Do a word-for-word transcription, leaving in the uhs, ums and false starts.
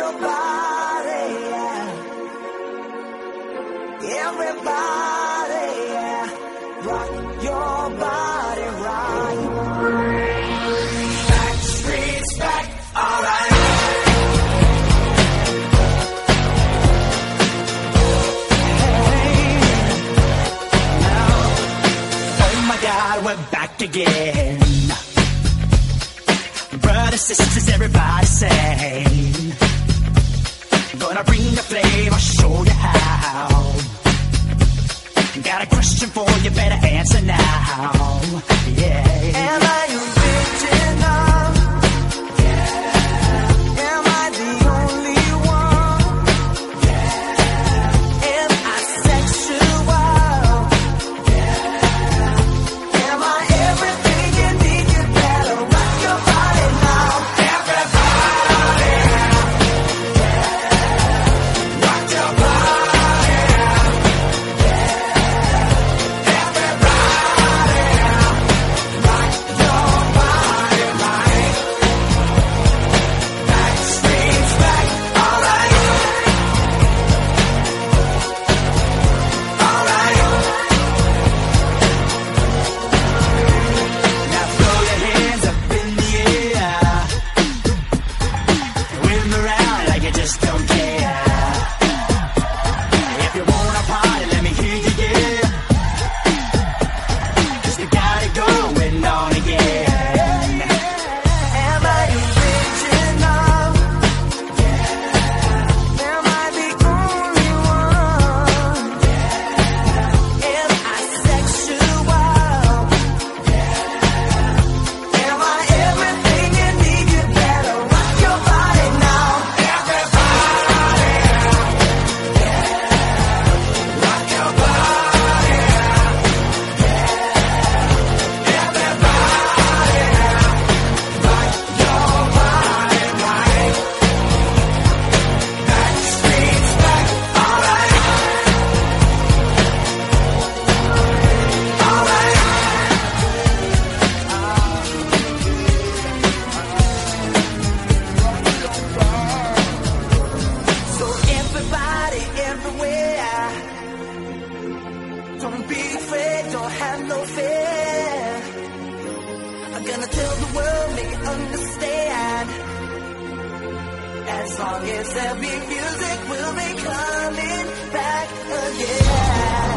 your body, yeah. Everybody, yeah. Rock your body right. Back streets back, alright. We're back again. Brothers, sisters, everybody sing. Gonna bring the flame, I'll show you how. Got a question for you, better answer now. Yeah. Am I original? Yeah. Am I the only one? Yeah. Am I sexual? Don't be afraid, don't have no fear. I'm gonna tell the world, make it understand. As long as there be music, we'll be coming back again.